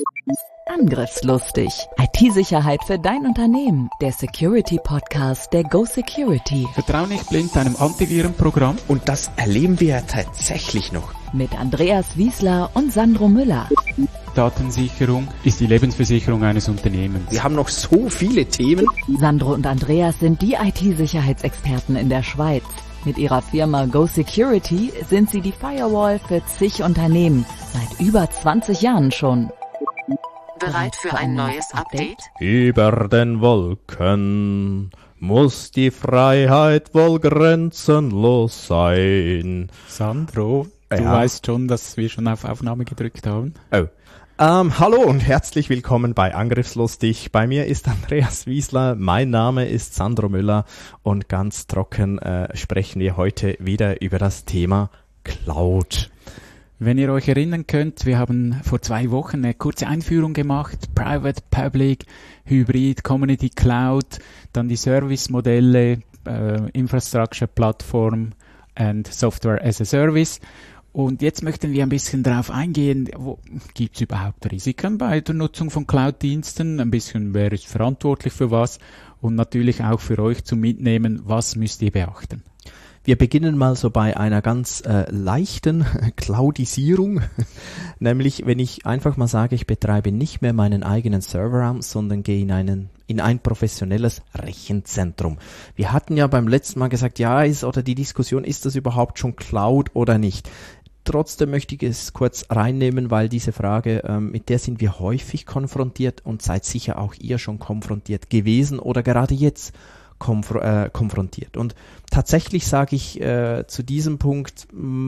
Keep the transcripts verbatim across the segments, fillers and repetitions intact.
Angriffslustig. I T-Sicherheit für dein Unternehmen. Der Security-Podcast der Go Security. Vertrau nicht blind einem Antivirenprogramm. Und das erleben wir ja tatsächlich noch. Mit Andreas Wiesler und Sandro Müller. Datensicherung ist die Lebensversicherung eines Unternehmens. Wir haben noch so viele Themen. Sandro und Andreas sind die I T-Sicherheitsexperten in der Schweiz. Mit ihrer Firma Go Security sind sie die Firewall für zig Unternehmen. Seit über zwanzig Jahren schon. Bereit für ein neues Update? Über den Wolken muss die Freiheit wohl grenzenlos sein. Sandro, du ja. weißt schon, dass wir schon auf Aufnahme gedrückt haben. Oh. Ähm, hallo und herzlich willkommen bei Angriffslustig. Bei mir ist Andreas Wiesler, mein Name ist Sandro Müller und ganz trocken äh, sprechen wir heute wieder über das Thema Cloud. Wenn ihr euch erinnern könnt, wir haben vor zwei Wochen eine kurze Einführung gemacht, Private, Public, Hybrid, Community Cloud, dann die Service-Modelle, äh, Infrastructure, Plattform und Software as a Service. Und jetzt möchten wir ein bisschen darauf eingehen, gibt es überhaupt Risiken bei der Nutzung von Cloud-Diensten, ein bisschen, wer ist verantwortlich für was und natürlich auch für euch zum Mitnehmen, was müsst ihr beachten. Wir beginnen mal so bei einer ganz äh, leichten Cloudisierung, nämlich wenn ich einfach mal sage, ich betreibe nicht mehr meinen eigenen Serverraum, sondern gehe in einen in ein professionelles Rechenzentrum. Wir hatten ja beim letzten Mal gesagt, ja, ist oder die Diskussion, ist das überhaupt schon Cloud oder nicht? Trotzdem möchte ich es kurz reinnehmen, weil diese Frage, ähm, mit der sind wir häufig konfrontiert und seid sicher auch ihr schon konfrontiert gewesen oder gerade jetzt Konf- äh, konfrontiert. Und tatsächlich sage ich äh, zu diesem Punkt,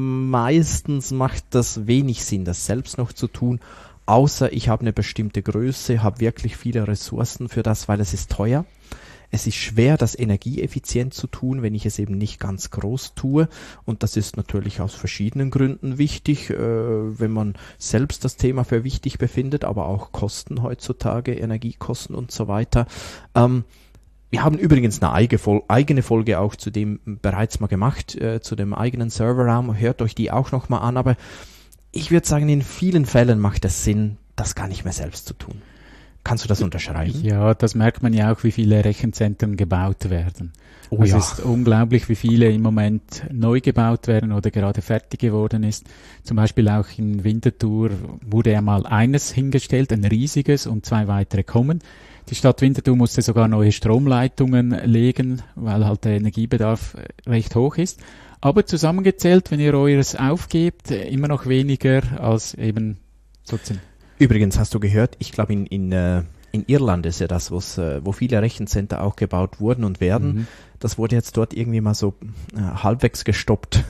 meistens macht das wenig Sinn, das selbst noch zu tun, außer ich habe eine bestimmte Größe, habe wirklich viele Ressourcen für das, weil es ist teuer. Es ist schwer, das energieeffizient zu tun, wenn ich es eben nicht ganz groß tue. Und das ist natürlich aus verschiedenen Gründen wichtig, äh, wenn man selbst das Thema für wichtig befindet, aber auch Kosten heutzutage, Energiekosten und so weiter. Ähm, Wir haben übrigens eine eigene Folge auch zu dem bereits mal gemacht, äh, zu dem eigenen Serverraum. Hört euch die auch nochmal an. Aber ich würde sagen, in vielen Fällen macht es Sinn, das gar nicht mehr selbst zu tun. Kannst du das unterschreiben? Ja, das merkt man ja auch, wie viele Rechenzentren gebaut werden. Oh also ja. Es ist unglaublich, wie viele im Moment neu gebaut werden oder gerade fertig geworden ist. Zum Beispiel auch in Winterthur wurde ja mal eines hingestellt, ein riesiges, und zwei weitere kommen. Die Stadt Winterthur musste sogar neue Stromleitungen legen, weil halt der Energiebedarf recht hoch ist. Aber zusammengezählt, wenn ihr eures aufgebt, immer noch weniger als eben sozusagen. Übrigens, hast du gehört, ich glaube in, in, in Irland ist ja das, wo viele Rechenzentren auch gebaut wurden und werden. Mhm. Das wurde jetzt dort irgendwie mal so äh, halbwegs gestoppt.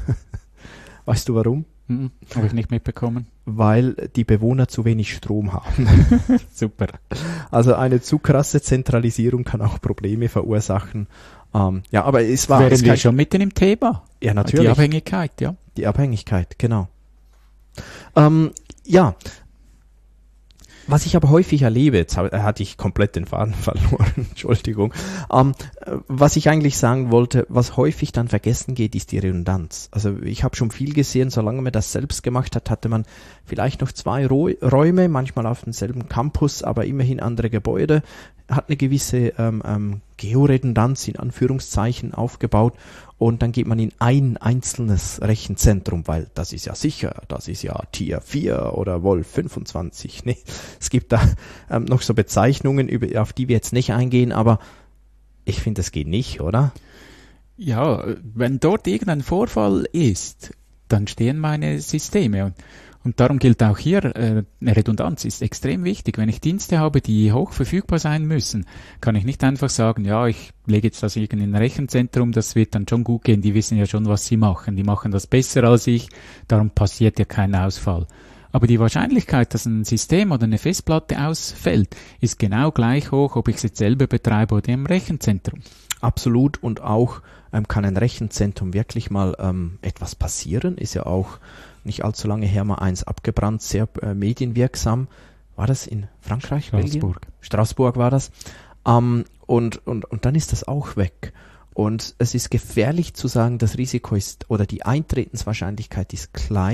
Weißt du warum? Mhm, habe ich nicht mitbekommen. Weil die Bewohner zu wenig Strom haben. Super. Also eine zu krasse Zentralisierung kann auch Probleme verursachen. Ähm, ja, aber es war... Wären es wir kann, schon mitten im Thema? Ja, natürlich. Die Abhängigkeit, ja. Die Abhängigkeit, genau. Ähm, ja, was ich aber häufig erlebe, jetzt hatte ich komplett den Faden verloren, Entschuldigung, ähm, was ich eigentlich sagen wollte, was häufig dann vergessen geht, ist die Redundanz. Also ich habe schon viel gesehen, solange man das selbst gemacht hat, hatte man vielleicht noch zwei Räume, manchmal auf demselben Campus, aber immerhin andere Gebäude, hat eine gewisse ähm, ähm, Georedundanz in Anführungszeichen aufgebaut und dann geht man in ein einzelnes Rechenzentrum, weil das ist ja sicher, das ist ja Tier vier oder Wolf fünfundzwanzig. Nee, es gibt da ähm, noch so Bezeichnungen, über, auf die wir jetzt nicht eingehen, aber ich finde, das geht nicht, oder? Ja, wenn dort irgendein Vorfall ist, dann stehen meine Systeme und Und darum gilt auch hier, äh, eine Redundanz ist extrem wichtig. Wenn ich Dienste habe, die hoch verfügbar sein müssen, kann ich nicht einfach sagen, ja, ich lege jetzt das irgendwie in ein Rechenzentrum, das wird dann schon gut gehen, die wissen ja schon, was sie machen. Die machen das besser als ich, darum passiert ja kein Ausfall. Aber die Wahrscheinlichkeit, dass ein System oder eine Festplatte ausfällt, ist genau gleich hoch, ob ich es jetzt selber betreibe oder im Rechenzentrum. Absolut, und auch ähm, kann ein Rechenzentrum wirklich mal ähm, etwas passieren, ist ja auch nicht allzu lange her mal eins abgebrannt, sehr äh, medienwirksam. War das in Frankreich? Straßburg. Belgien? Straßburg war das. Ähm, und, und, und dann ist das auch weg. Und es ist gefährlich zu sagen, das Risiko ist, oder die Eintretenswahrscheinlichkeit ist klein.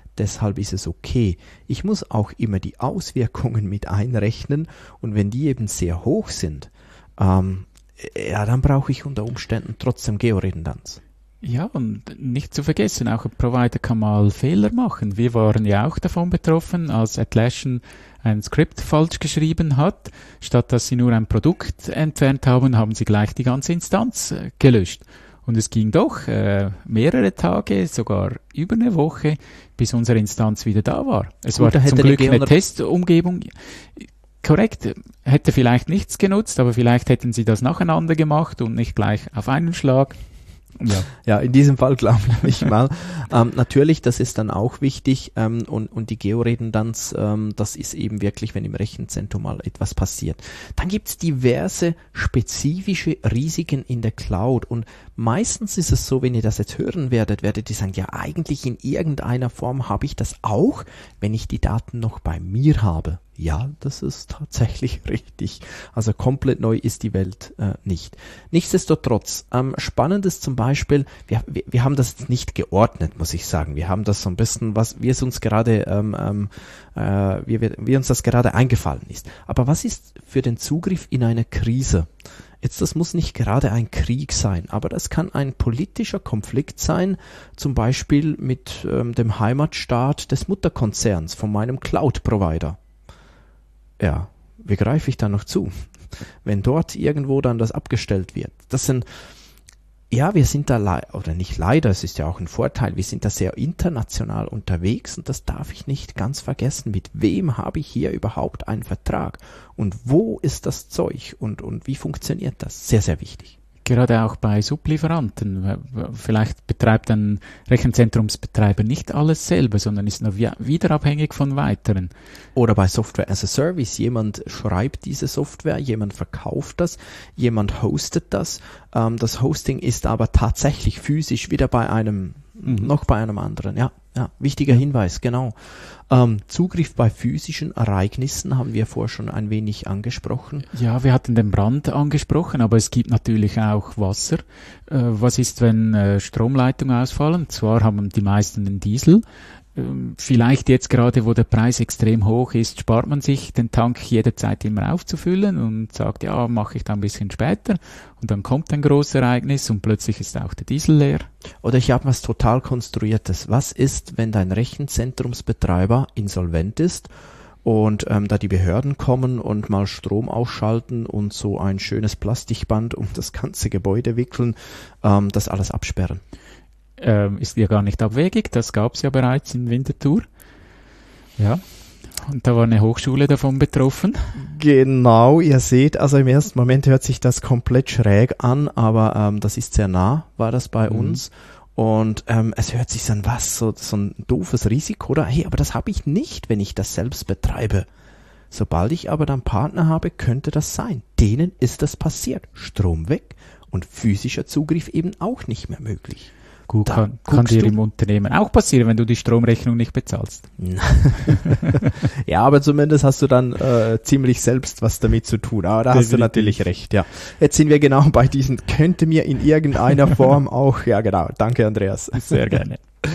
deshalb ist es okay. Ich muss auch immer die Auswirkungen mit einrechnen und wenn die eben sehr hoch sind, ähm, ja, dann brauche ich unter Umständen trotzdem Georedundanz. Ja, und nicht zu vergessen, auch ein Provider kann mal Fehler machen. Wir waren ja auch davon betroffen, als Atlassian ein Skript falsch geschrieben hat. Statt dass sie nur ein Produkt entfernt haben, haben sie gleich die ganze Instanz äh, gelöscht. Und es ging doch äh, mehrere Tage, sogar über eine Woche, bis unsere Instanz wieder da war. Es Gut, war zum Glück eine Geoner- Testumgebung. Korrekt, hätte vielleicht nichts genutzt, aber vielleicht hätten sie das nacheinander gemacht und nicht gleich auf einen Schlag. Ja. Ja, in diesem Fall glaube ich nicht mal. ähm, natürlich, das ist dann auch wichtig ähm, und, und die Georedundanz, ähm, das ist eben wirklich, wenn im Rechenzentrum mal etwas passiert. Dann gibt's diverse spezifische Risiken in der Cloud und meistens ist es so, wenn ihr das jetzt hören werdet, werdet ihr sagen, ja eigentlich in irgendeiner Form habe ich das auch, wenn ich die Daten noch bei mir habe. Ja, das ist tatsächlich richtig. Also komplett neu ist die Welt äh, nicht. Nichtsdestotrotz, ähm, spannend ist zum Beispiel, wir, wir, wir haben das nicht geordnet, muss ich sagen. Wir haben das so ein bisschen, was wir es uns gerade, ähm, ähm, äh, wie, wir, wie uns das gerade eingefallen ist. Aber was ist für den Zugriff in einer Krise? Jetzt, das muss nicht gerade ein Krieg sein, aber das kann ein politischer Konflikt sein, zum Beispiel mit ähm, dem Heimatstaat des Mutterkonzerns von meinem Cloud-Provider. Ja, wie greife ich da noch zu, wenn dort irgendwo dann das abgestellt wird? Das sind, ja, wir sind da, le- oder nicht leider, es ist ja auch ein Vorteil, wir sind da sehr international unterwegs und das darf ich nicht ganz vergessen. Mit wem habe ich hier überhaupt einen Vertrag? Und wo ist das Zeug? Und, und wie funktioniert das? Sehr, sehr wichtig. Gerade auch bei Sublieferanten. Vielleicht betreibt ein Rechenzentrumsbetreiber nicht alles selber, sondern ist nur wieder abhängig von weiteren. Oder bei Software as a Service. Jemand schreibt diese Software, jemand verkauft das, jemand hostet das. Ähm, das Hosting ist aber tatsächlich physisch wieder bei einem, mhm. noch bei einem anderen. Ja, ja, wichtiger Hinweis, genau. Ähm, Zugriff bei physischen Ereignissen haben wir vorher schon ein wenig angesprochen. Ja, wir hatten den Brand angesprochen, aber es gibt natürlich auch Wasser. Äh, was ist, wenn äh, Stromleitungen ausfallen? Zwar haben die meisten den Diesel. Ähm, vielleicht jetzt gerade, wo der Preis extrem hoch ist, spart man sich den Tank jederzeit immer aufzufüllen und sagt, ja, mache ich da ein bisschen später. Und dann kommt ein großes Ereignis und plötzlich ist auch der Diesel leer. Oder ich habe was total Konstruiertes. Was ist, wenn dein Rechenzentrumsbetreiber insolvent ist und ähm, da die Behörden kommen und mal Strom ausschalten und so ein schönes Plastikband um das ganze Gebäude wickeln, ähm, das alles absperren? Ähm, ist ja gar nicht abwegig, das gab es ja bereits in Winterthur. Ja, und da war eine Hochschule davon betroffen. Genau, ihr seht, also im ersten Moment hört sich das komplett schräg an, aber ähm, das ist sehr nah, war das bei mhm. uns. Und ähm, es hört sich an, was, so, so ein doofes Risiko, oder? Hey, aber das habe ich nicht, wenn ich das selbst betreibe. Sobald ich aber dann Partner habe, könnte das sein. Denen ist das passiert. Strom weg und physischer Zugriff eben auch nicht mehr möglich. Gut, da kann, kann dir du? im Unternehmen auch passieren, wenn du die Stromrechnung nicht bezahlst. Ja, aber zumindest hast du dann äh, ziemlich selbst was damit zu tun. Aber da Definitiv. Hast du natürlich recht, ja. Jetzt sind wir genau bei diesen, könnte mir in irgendeiner Form auch, ja genau, danke Andreas. Sehr gerne.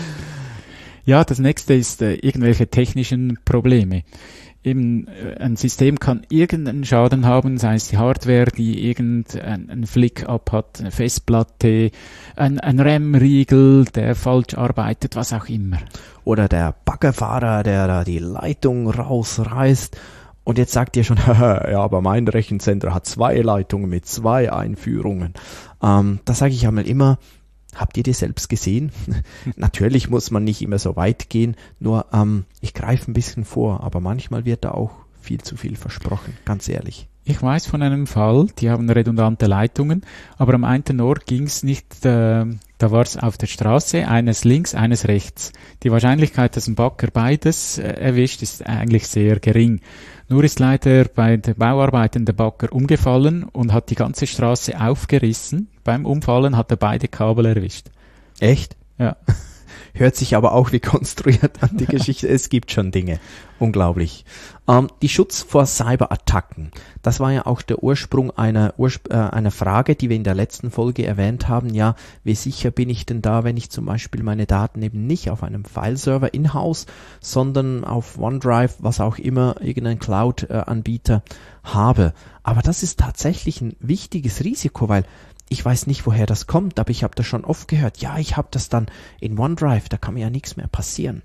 Ja, das nächste ist äh, irgendwelche technischen Probleme. Eben, ein System kann irgendeinen Schaden haben, sei es die Hardware, die irgendeinen Flick-up hat, eine Festplatte, ein, ein RAM-Riegel, der falsch arbeitet, was auch immer. Oder der Baggerfahrer, der da die Leitung rausreißt und jetzt sagt ihr schon, ja, aber mein Rechenzentrum hat zwei Leitungen mit zwei Einführungen. Ähm, da sage ich einmal immer, habt ihr die selbst gesehen? Natürlich muss man nicht immer so weit gehen, nur ähm, ich greife ein bisschen vor, aber manchmal wird da auch viel zu viel versprochen, ganz ehrlich. Ich weiß von einem Fall, die haben redundante Leitungen, aber am einen Ort ging es nicht, äh, da war es auf der Straße, eines links, eines rechts. Die Wahrscheinlichkeit, dass ein Bagger beides äh, erwischt, ist eigentlich sehr gering. Nur ist leider bei den Bauarbeiten der Bagger umgefallen und hat die ganze Straße aufgerissen. Beim Umfallen hat er beide Kabel erwischt. Echt? Ja. Hört sich aber auch wie konstruiert an die Geschichte. Es gibt schon Dinge. Unglaublich. Ähm, die Schutz vor Cyberattacken. Das war ja auch der Ursprung einer, Urspr- äh, einer Frage, die wir in der letzten Folge erwähnt haben. Ja, wie sicher bin ich denn da, wenn ich zum Beispiel meine Daten eben nicht auf einem Fileserver in-house, sondern auf OneDrive, was auch immer, irgendein Cloud-Anbieter habe. Aber das ist tatsächlich ein wichtiges Risiko, weil ich weiß nicht, woher das kommt, aber ich habe das schon oft gehört. Ja, ich habe das dann in OneDrive, da kann mir ja nichts mehr passieren.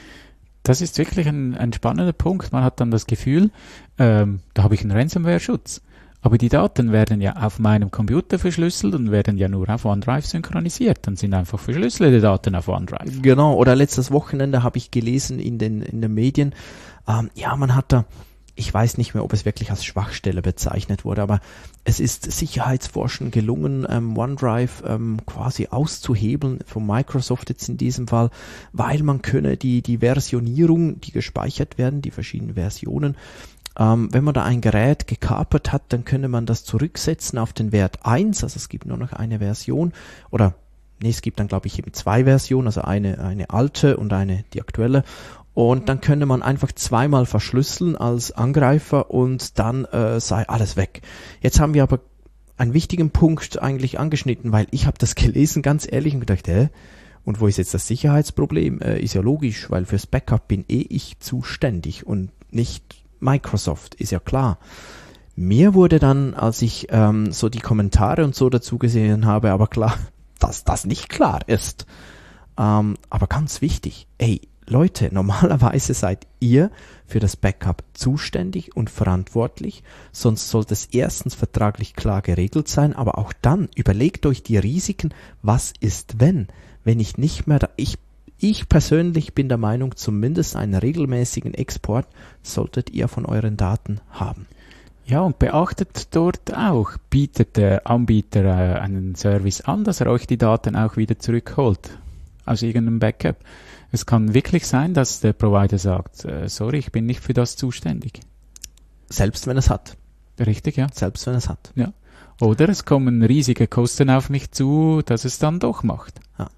Das ist wirklich ein, ein spannender Punkt. Man hat dann das Gefühl, ähm, da habe ich einen Ransomware-Schutz. Aber die Daten werden ja auf meinem Computer verschlüsselt und werden ja nur auf OneDrive synchronisiert. Dann sind einfach verschlüsselte Daten auf OneDrive. Genau, oder letztes Wochenende habe ich gelesen in den, in den Medien, ähm, ja, man hat da, ich weiß nicht mehr, ob es wirklich als Schwachstelle bezeichnet wurde, aber es ist Sicherheitsforschern gelungen, ähm, OneDrive ähm, quasi auszuhebeln, von Microsoft jetzt in diesem Fall, weil man könne die, die Versionierung, die gespeichert werden, die verschiedenen Versionen, ähm, wenn man da ein Gerät gekapert hat, dann könne man das zurücksetzen auf den Wert eins, also es gibt nur noch eine Version, oder nee, es gibt dann glaube ich eben zwei Versionen, also eine, eine alte und eine, die aktuelle. Und dann könnte man einfach zweimal verschlüsseln als Angreifer und dann äh, sei alles weg. Jetzt haben wir aber einen wichtigen Punkt eigentlich angeschnitten, weil ich habe das gelesen, ganz ehrlich, und gedacht, hä? Und wo ist jetzt das Sicherheitsproblem? Äh, ist ja logisch, weil fürs Backup bin eh ich zuständig und nicht Microsoft, ist ja klar. Mir wurde dann, als ich ähm, so die Kommentare und so dazu gesehen habe, aber klar, dass das nicht klar ist. Ähm, aber ganz wichtig, ey, Leute, normalerweise seid ihr für das Backup zuständig und verantwortlich, sonst sollte es erstens vertraglich klar geregelt sein, aber auch dann überlegt euch die Risiken, was ist wenn, wenn ich nicht mehr, da, ich, ich persönlich bin der Meinung, zumindest einen regelmäßigen Export solltet ihr von euren Daten haben. Ja, und beachtet dort auch, bietet der Anbieter äh, einen Service an, dass er euch die Daten auch wieder zurückholt aus irgendeinem Backup. Es kann wirklich sein, dass der Provider sagt, äh, sorry, ich bin nicht für das zuständig. Selbst wenn es hat. Richtig, ja. Selbst wenn es hat. Ja. Oder es kommen riesige Kosten auf mich zu, dass es dann doch macht. Ja.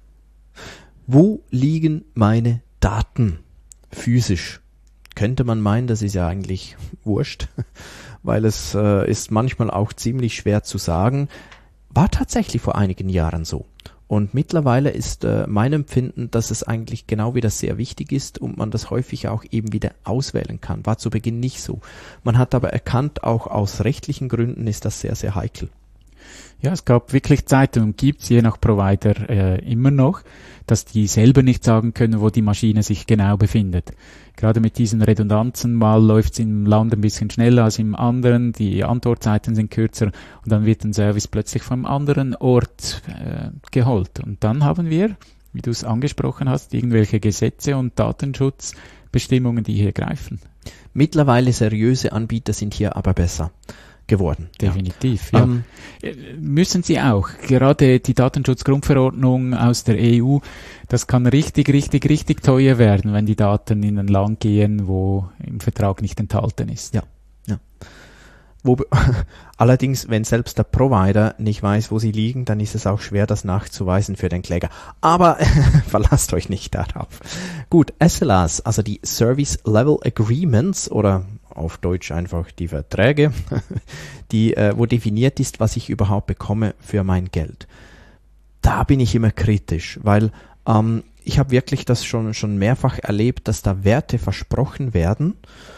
Wo liegen meine Daten physisch? Könnte man meinen, das ist ja eigentlich wurscht, weil es äh, ist manchmal auch ziemlich schwer zu sagen. War tatsächlich vor einigen Jahren so. Und mittlerweile ist äh, mein Empfinden, dass es eigentlich genau wieder sehr wichtig ist und man das häufig auch eben wieder auswählen kann. War zu Beginn nicht so. Man hat aber erkannt, auch aus rechtlichen Gründen ist das sehr, sehr heikel. Ja, es gab wirklich Zeiten und gibt es je nach Provider äh, immer noch, dass die selber nicht sagen können, wo die Maschine sich genau befindet. Gerade mit diesen Redundanzen, mal läuft es im Land ein bisschen schneller als im anderen, die Antwortzeiten sind kürzer und dann wird ein Service plötzlich vom anderen Ort äh, geholt. Und dann haben wir, wie du es angesprochen hast, irgendwelche Gesetze und Datenschutzbestimmungen, die hier greifen. Mittlerweile seriöse Anbieter sind hier aber besser geworden. Definitiv, ja. Ähm, Müssen sie auch. Gerade die Datenschutzgrundverordnung aus der E U, das kann richtig, richtig, richtig teuer werden, wenn die Daten in ein Land gehen, wo im Vertrag nicht enthalten ist. Ja, ja. Wo, allerdings, wenn selbst der Provider nicht weiß, wo sie liegen, dann ist es auch schwer, das nachzuweisen für den Kläger. Aber verlasst euch nicht darauf. Gut, S L As, also die Service Level Agreements oder auf Deutsch einfach die Verträge, die, äh, wo definiert ist, was ich überhaupt bekomme für mein Geld. Da bin ich immer kritisch, weil ähm, ich habe wirklich das schon, schon mehrfach erlebt, dass da Werte versprochen werden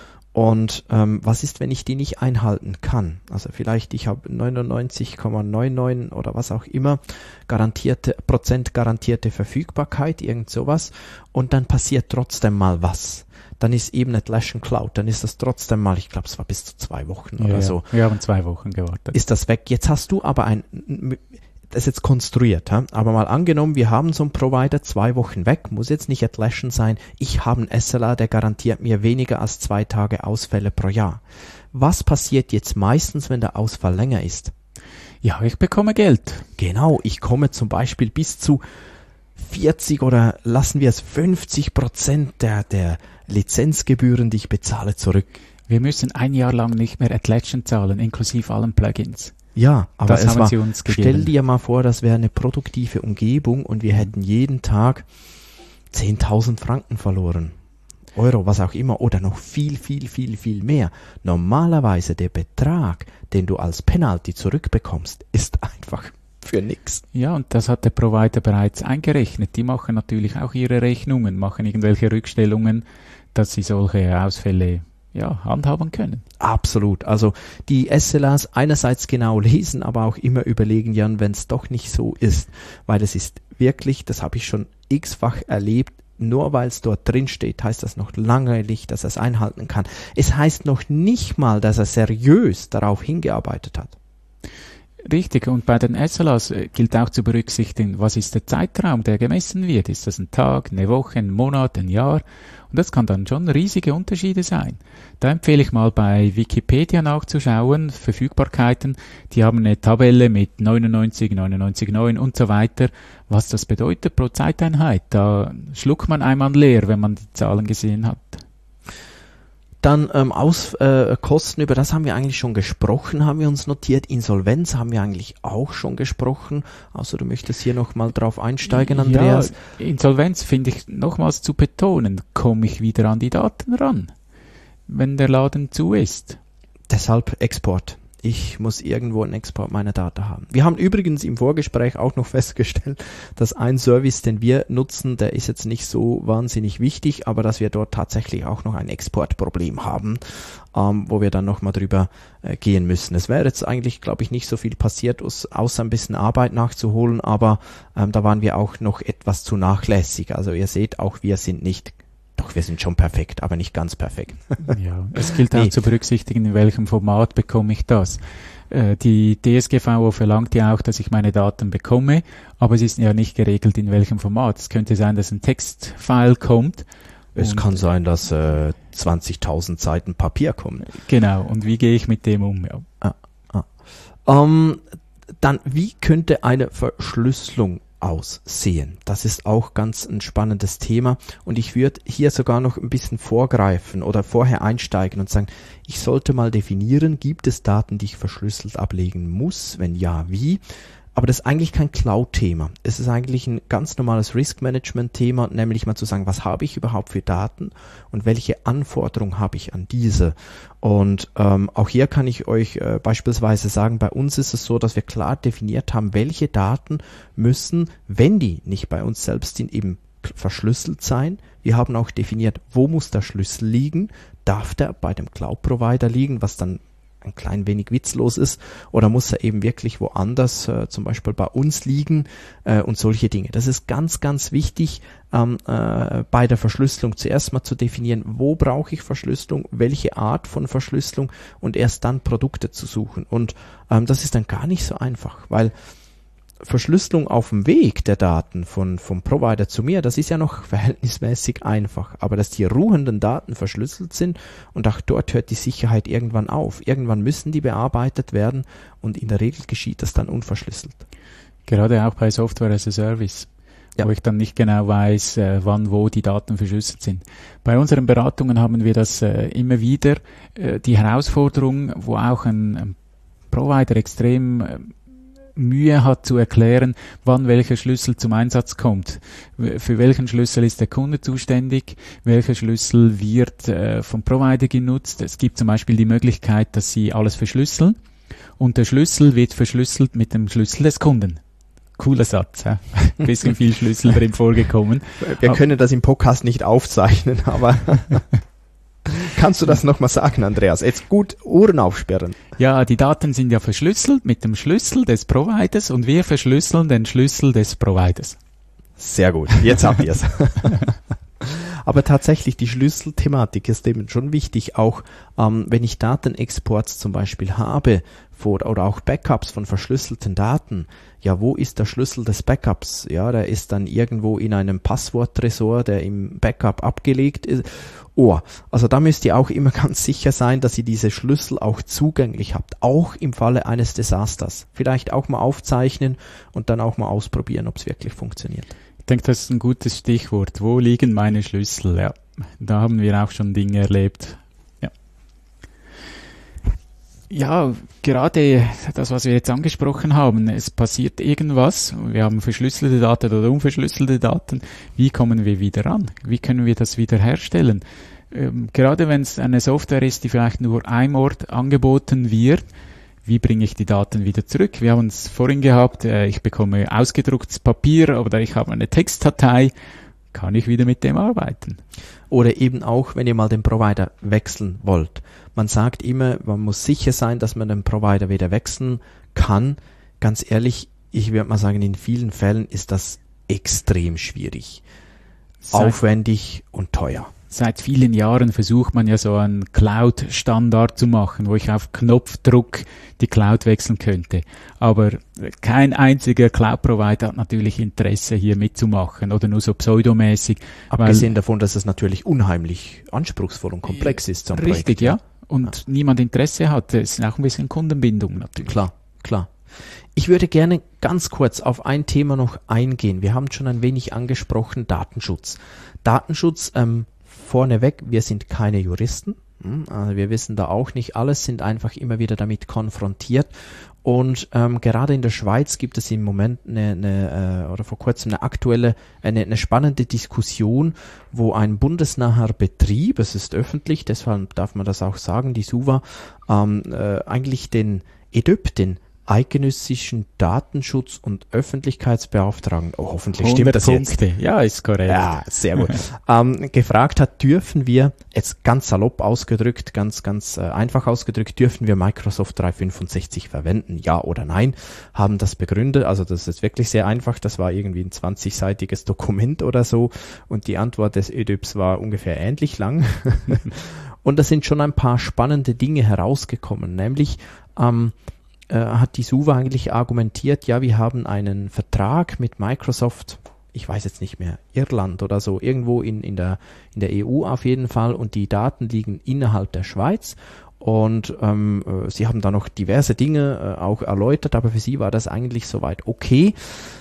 und ähm, was ist, wenn ich die nicht einhalten kann? Also vielleicht ich habe neunundneunzig Komma neunundneunzig oder was auch immer garantierte Prozent garantierte Verfügbarkeit, irgend sowas und dann passiert trotzdem mal was. Dann ist eben Atlassian Cloud, dann ist das trotzdem mal, ich glaube, es war bis zu zwei Wochen ja, oder so. Wir haben zwei Wochen gewartet. Ist das weg? Jetzt hast du aber ein, das ist jetzt konstruiert, ha? Aber mal angenommen, wir haben so einen Provider zwei Wochen weg, muss jetzt nicht Atlassian sein, ich habe einen S L A, der garantiert mir weniger als zwei Tage Ausfälle pro Jahr. Was passiert jetzt meistens, wenn der Ausfall länger ist? Ja, ich bekomme Geld. Genau, ich komme zum Beispiel bis zu vierzig oder lassen wir es fünfzig Prozent der, der Lizenzgebühren, die ich bezahle, zurück. Wir müssen ein Jahr lang nicht mehr Atlassian zahlen, inklusive allen Plugins. Ja, aber das es haben war, sie uns gegeben. Stell dir mal vor, das wäre eine produktive Umgebung und wir hätten jeden Tag zehntausend Franken verloren. Euro, was auch immer, oder noch viel, viel, viel, viel mehr. Normalerweise der Betrag, den du als Penalty zurückbekommst, ist einfach für nix. Ja, und das hat der Provider bereits eingerechnet. Die machen natürlich auch ihre Rechnungen, machen irgendwelche Rückstellungen, dass sie solche Ausfälle ja, handhaben können. Absolut. Also die S L As einerseits genau lesen, aber auch immer überlegen, Jan, wenn es doch nicht so ist. Weil es ist wirklich, das habe ich schon x-fach erlebt, nur weil es dort drin steht, heißt das noch lange nicht, dass er es einhalten kann. Es heißt noch nicht mal, dass er seriös darauf hingearbeitet hat. Richtig, und bei den S L As gilt auch zu berücksichtigen, was ist der Zeitraum, der gemessen wird. Ist das ein Tag, eine Woche, ein Monat, ein Jahr? Und das kann dann schon riesige Unterschiede sein. Da empfehle ich mal bei Wikipedia nachzuschauen, Verfügbarkeiten, die haben eine Tabelle mit neunundneunzig, neunundneunzig Komma neun und so weiter, was das bedeutet pro Zeiteinheit. Da schluckt man einmal leer, wenn man die Zahlen gesehen hat. Dann ähm, aus äh, Kosten, über das haben wir eigentlich schon gesprochen, haben wir uns notiert. Insolvenz haben wir eigentlich auch schon gesprochen. Also du möchtest hier nochmal drauf einsteigen, Andreas. Ja, Insolvenz finde ich nochmals zu betonen. Komme ich wieder an die Daten ran, wenn der Laden zu ist? Deshalb Export. Ich muss irgendwo einen Export meiner Daten haben. Wir haben übrigens im Vorgespräch auch noch festgestellt, dass ein Service, den wir nutzen, der ist jetzt nicht so wahnsinnig wichtig, aber dass wir dort tatsächlich auch noch ein Exportproblem haben, ähm, wo wir dann nochmal drüber äh, gehen müssen. Es wäre jetzt eigentlich, glaube ich, nicht so viel passiert, außer ein bisschen Arbeit nachzuholen, aber ähm, da waren wir auch noch etwas zu nachlässig. Also ihr seht, auch wir sind nicht Doch, wir sind schon perfekt, aber nicht ganz perfekt. Ja, es gilt auch Nee. zu berücksichtigen, in welchem Format bekomme ich das. Äh, die D S G V O verlangt ja auch, dass ich meine Daten bekomme, aber es ist ja nicht geregelt, in welchem Format. Es könnte sein, dass ein Textfile kommt. Es und- kann sein, dass äh, zwanzigtausend Seiten Papier kommen. Genau, und wie gehe ich mit dem um? Ja. Ähm, dann, wie könnte eine Verschlüsselung aussehen? Das ist auch ganz ein spannendes Thema und ich würde hier sogar noch ein bisschen vorgreifen oder vorher einsteigen und sagen, ich sollte mal definieren, gibt es Daten, die ich verschlüsselt ablegen muss? Wenn ja, wie? Aber das ist eigentlich kein Cloud-Thema. Es ist eigentlich ein ganz normales Risk-Management-Thema, nämlich mal zu sagen, was habe ich überhaupt für Daten und welche Anforderungen habe ich an diese? Und ähm, auch hier kann ich euch äh, beispielsweise sagen, bei uns ist es so, dass wir klar definiert haben, welche Daten müssen, wenn die nicht bei uns selbst sind, eben verschlüsselt sein. Wir haben auch definiert, wo muss der Schlüssel liegen? Darf der bei dem Cloud-Provider liegen, was dann ein klein wenig witzlos ist, oder muss er eben wirklich woanders, äh, zum Beispiel bei uns liegen äh, und solche Dinge. Das ist ganz, ganz wichtig, ähm, äh, bei der Verschlüsselung zuerst mal zu definieren, wo brauche ich Verschlüsselung, welche Art von Verschlüsselung und erst dann Produkte zu suchen. Und ähm, das ist dann gar nicht so einfach, weil Verschlüsselung auf dem Weg der Daten von, vom Provider zu mir, das ist ja noch verhältnismäßig einfach. Aber dass die ruhenden Daten verschlüsselt sind und auch dort hört die Sicherheit irgendwann auf. Irgendwann müssen die bearbeitet werden und in der Regel geschieht das dann unverschlüsselt. Gerade auch bei Software as a Service, Ja. wo ich dann nicht genau weiß, äh, wann, wo die Daten verschlüsselt sind. Bei unseren Beratungen haben wir das äh, immer wieder, äh, die Herausforderung, wo auch ein, ein Provider extrem äh, Mühe hat zu erklären, wann welcher Schlüssel zum Einsatz kommt. Für welchen Schlüssel ist der Kunde zuständig? Welcher Schlüssel wird äh, vom Provider genutzt? Es gibt zum Beispiel die Möglichkeit, dass sie alles verschlüsseln und der Schlüssel wird verschlüsselt mit dem Schlüssel des Kunden. Cooler Satz, ja? Ein bisschen viel Schlüssel drin vorgekommen. Wir können das im Podcast nicht aufzeichnen, aber kannst du das nochmal sagen, Andreas? Jetzt gut Ohren aufsperren. Ja, die Daten sind ja verschlüsselt mit dem Schlüssel des Providers und wir verschlüsseln den Schlüssel des Providers. Sehr gut, jetzt habt ihr es. Aber tatsächlich, die Schlüsselthematik ist eben schon wichtig, auch ähm, wenn ich Datenexports zum Beispiel habe vor, oder auch Backups von verschlüsselten Daten. Ja, wo ist der Schlüssel des Backups? Ja, der ist dann irgendwo in einem Passworttresor, der im Backup abgelegt ist. Oh, also da müsst ihr auch immer ganz sicher sein, dass ihr diese Schlüssel auch zugänglich habt, auch im Falle eines Desasters. Vielleicht auch mal aufzeichnen und dann auch mal ausprobieren, ob es wirklich funktioniert. Ich denke, das ist ein gutes Stichwort. Wo liegen meine Schlüssel? Ja, da haben wir auch schon Dinge erlebt. Ja. Ja, gerade das, was wir jetzt angesprochen haben, es passiert irgendwas, wir haben verschlüsselte Daten oder unverschlüsselte Daten, wie kommen wir wieder ran? Wie können wir das wieder herstellen? Ähm, gerade wenn es eine Software ist, die vielleicht nur einem Ort angeboten wird, wie bringe ich die Daten wieder zurück? Wir haben es vorhin gehabt, äh, ich bekomme ausgedrucktes Papier oder ich habe eine Textdatei, kann ich wieder mit dem arbeiten? Oder eben auch, wenn ihr mal den Provider wechseln wollt. Man sagt immer, man muss sicher sein, dass man den Provider wieder wechseln kann. Ganz ehrlich, ich würde mal sagen, in vielen Fällen ist das extrem schwierig, Seit, aufwendig und teuer. Seit vielen Jahren versucht man ja so einen Cloud-Standard zu machen, wo ich auf Knopfdruck die Cloud wechseln könnte. Aber kein einziger Cloud-Provider hat natürlich Interesse, hier mitzumachen oder nur so pseudomäßig. Abgesehen davon, dass es natürlich unheimlich anspruchsvoll und komplex ist. So ein Richtig, Projekt. ja. Und ja. niemand Interesse hat. Es ist auch ein bisschen Kundenbindung natürlich. Klar, klar. Ich würde gerne ganz kurz auf ein Thema noch eingehen. Wir haben schon ein wenig angesprochen, Datenschutz. Datenschutz, ähm, vorneweg, wir sind keine Juristen. Also wir wissen da auch nicht alles, sind einfach immer wieder damit konfrontiert. Und ähm, gerade in der Schweiz gibt es im Moment eine, eine äh, oder vor kurzem eine aktuelle, eine, eine spannende Diskussion, wo ein bundesnaher Betrieb, es ist öffentlich, deshalb darf man das auch sagen, die SUVA, ähm, äh, eigentlich den E D Ö P, den eidgenössischen Datenschutz- und Öffentlichkeitsbeauftragten, oh, hoffentlich stimmt das Punkte. jetzt. Ja, ist korrekt. Ja, sehr gut. ähm, gefragt hat, dürfen wir, jetzt ganz salopp ausgedrückt, ganz, ganz äh, einfach ausgedrückt, dürfen wir Microsoft dreihundertfünfundsechzig verwenden, ja oder nein, haben das begründet, also das ist wirklich sehr einfach, das war irgendwie ein zwanzigseitiges Dokument oder so und die Antwort des E D Ö Ps war ungefähr ähnlich lang. Und da sind schon ein paar spannende Dinge herausgekommen, nämlich ähm, hat die SUVA eigentlich argumentiert, ja, wir haben einen Vertrag mit Microsoft, ich weiß jetzt nicht mehr, Irland oder so, irgendwo in, in, der, in der E U auf jeden Fall und die Daten liegen innerhalb der Schweiz und ähm, sie haben da noch diverse Dinge äh, auch erläutert, aber für sie war das eigentlich soweit okay.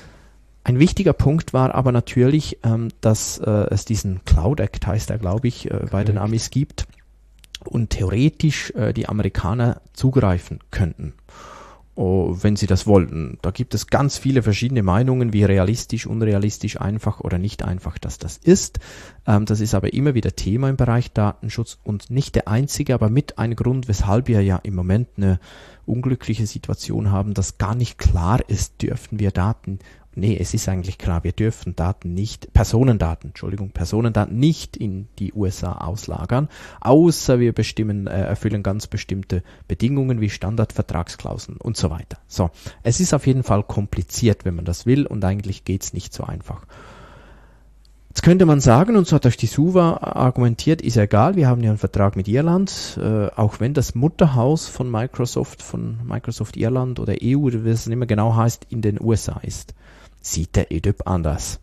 Ein wichtiger Punkt war aber natürlich, ähm, dass äh, es diesen Cloud Act, heißt er, glaube ich, äh, bei den Amis gibt und theoretisch äh, die Amerikaner zugreifen könnten. Oh, wenn sie das wollten. Da gibt es ganz viele verschiedene Meinungen, wie realistisch, unrealistisch, einfach oder nicht einfach, dass das ist. Ähm, das ist aber immer wieder Thema im Bereich Datenschutz und nicht der einzige, aber mit ein Grund, weshalb wir ja im Moment eine unglückliche Situation haben, dass gar nicht klar ist, dürfen wir Daten, nee, es ist eigentlich klar, wir dürfen Daten nicht, Personendaten, Entschuldigung, Personendaten nicht in die U S A auslagern, außer wir bestimmen, äh, erfüllen ganz bestimmte Bedingungen wie Standardvertragsklauseln und so weiter. So, es ist auf jeden Fall kompliziert, wenn man das will und eigentlich geht's nicht so einfach. Jetzt könnte man sagen, und so hat euch die SUVA argumentiert, ist ja egal, wir haben ja einen Vertrag mit Irland, äh, auch wenn das Mutterhaus von Microsoft, von Microsoft Irland oder E U, wie es nicht mehr genau heißt, in den U S A ist. Sieht der E D Ö P anders?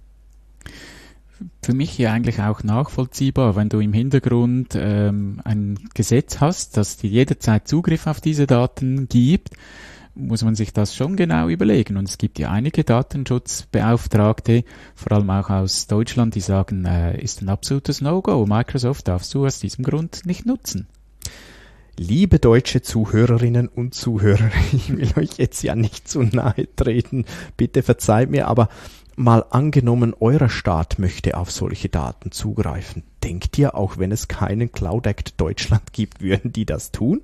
Für mich ja eigentlich auch nachvollziehbar, wenn du im Hintergrund ähm, ein Gesetz hast, das dir jederzeit Zugriff auf diese Daten gibt, muss man sich das schon genau überlegen. Und es gibt ja einige Datenschutzbeauftragte, vor allem auch aus Deutschland, die sagen, äh, ist ein absolutes No-Go. Microsoft darfst du aus diesem Grund nicht nutzen. Liebe deutsche Zuhörerinnen und Zuhörer, ich will euch jetzt ja nicht zu nahe treten, bitte verzeiht mir, aber mal angenommen, euer Staat möchte auf solche Daten zugreifen. Denkt ihr, auch wenn es keinen Cloud Act Deutschland gibt, würden die das tun?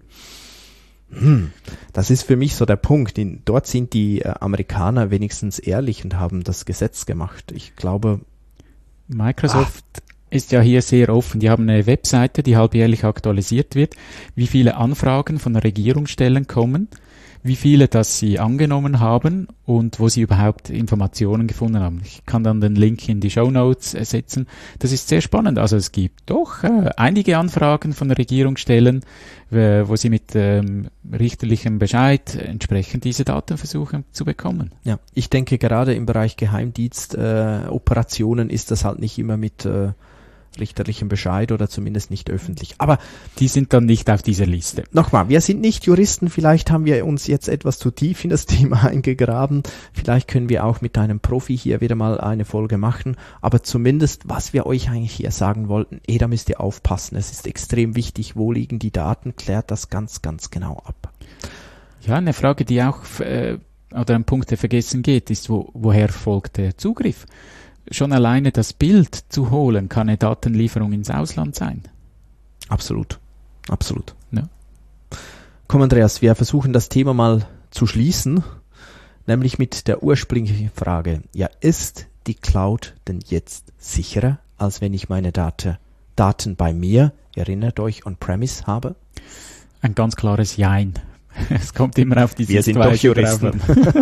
Hm, das ist für mich so der Punkt. In, dort sind die äh, Amerikaner wenigstens ehrlich und haben das Gesetz gemacht. Ich glaube, Microsoft ah, ist ja hier sehr offen. Die haben eine Webseite, die halbjährlich aktualisiert wird, wie viele Anfragen von Regierungsstellen kommen, wie viele das sie angenommen haben und wo sie überhaupt Informationen gefunden haben. Ich kann dann den Link in die Shownotes äh, setzen. Das ist sehr spannend. Also es gibt doch äh, einige Anfragen von Regierungsstellen, äh, wo sie mit ähm, richterlichem Bescheid entsprechend diese Daten versuchen zu bekommen. Ja, ich denke gerade im Bereich Geheimdienstoperationen äh, Operationen ist das halt nicht immer mit äh, richterlichem Bescheid oder zumindest nicht öffentlich. Aber die sind dann nicht auf dieser Liste. Nochmal, wir sind nicht Juristen, vielleicht haben wir uns jetzt etwas zu tief in das Thema eingegraben, vielleicht können wir auch mit einem Profi hier wieder mal eine Folge machen, aber zumindest, was wir euch eigentlich hier sagen wollten, eh, da müsst ihr aufpassen, es ist extrem wichtig, wo liegen die Daten, klärt das ganz, ganz genau ab. Ja, eine Frage, die auch, äh, oder ein Punkt, der vergessen geht, ist, wo, woher folgt der Zugriff? Schon alleine das Bild zu holen, kann eine Datenlieferung ins Ausland sein. Absolut, absolut. Ja. Komm, Andreas, wir versuchen das Thema mal zu schließen, nämlich mit der ursprünglichen Frage. Ja, ist die Cloud denn jetzt sicherer, als wenn ich meine Daten, Daten bei mir, erinnert euch, on-premise habe? Ein ganz klares Jein. Es kommt immer auf die Wir sind doch Juristen.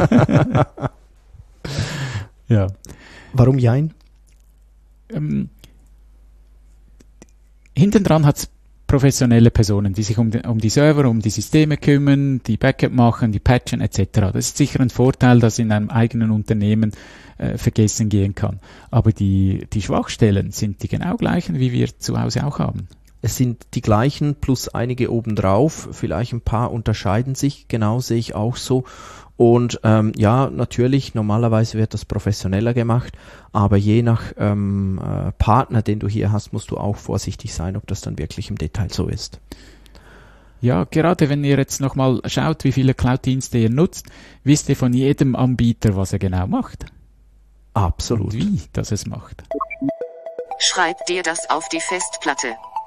Ja. Warum Jein? Ähm, hinten dran hat es professionelle Personen, die sich um die, um die Server, um die Systeme kümmern, die Backup machen, die patchen et cetera. Das ist sicher ein Vorteil, das in einem eigenen Unternehmen äh, vergessen gehen kann. Aber die, die Schwachstellen sind die genau gleichen, wie wir zu Hause auch haben. Es sind die gleichen plus einige obendrauf, vielleicht ein paar unterscheiden sich, genau sehe ich auch so. Und ähm, ja, natürlich, normalerweise wird das professioneller gemacht, aber je nach ähm, äh, Partner, den du hier hast, musst du auch vorsichtig sein, ob das dann wirklich im Detail so ist. Ja, gerade wenn ihr jetzt nochmal schaut, wie viele Cloud-Dienste ihr nutzt, wisst ihr von jedem Anbieter, was er genau macht. Absolut. Und wie das es macht. Schreib dir das auf die Festplatte.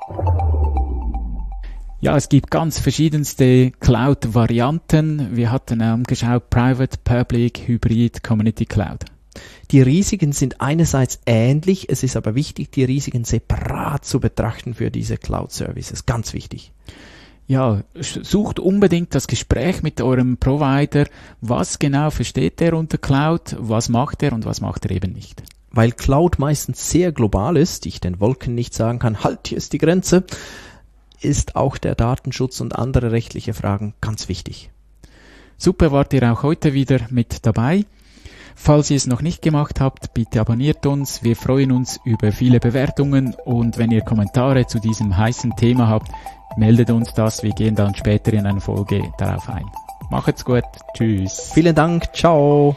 Ja, es gibt ganz verschiedenste Cloud-Varianten. Wir hatten angeschaut, Private, Public, Hybrid, Community Cloud. Die Risiken sind einerseits ähnlich, es ist aber wichtig, die Risiken separat zu betrachten für diese Cloud-Services. Ganz wichtig. Ja, sucht unbedingt das Gespräch mit eurem Provider. Was genau versteht er unter Cloud? Was macht er und was macht er eben nicht? Weil Cloud meistens sehr global ist, ich den Wolken nicht sagen kann, halt, hier ist die Grenze, ist auch der Datenschutz und andere rechtliche Fragen ganz wichtig. Super, wart ihr auch heute wieder mit dabei. Falls ihr es noch nicht gemacht habt, bitte abonniert uns. Wir freuen uns über viele Bewertungen und wenn ihr Kommentare zu diesem heißen Thema habt, meldet uns das. Wir gehen dann später in einer Folge darauf ein. Macht's gut. Tschüss. Vielen Dank. Ciao.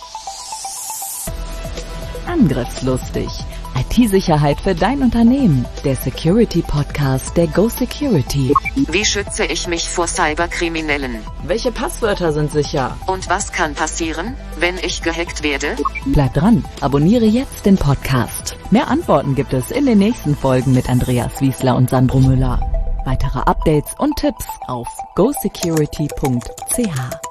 Angriffslustig. I T-Sicherheit für dein Unternehmen. Der Security-Podcast der Go Security. Wie schütze ich mich vor Cyberkriminellen? Welche Passwörter sind sicher? Und was kann passieren, wenn ich gehackt werde? Bleib dran. Abonniere jetzt den Podcast. Mehr Antworten gibt es in den nächsten Folgen mit Andreas Wiesler und Sandro Müller. Weitere Updates und Tipps auf go security punkt c h.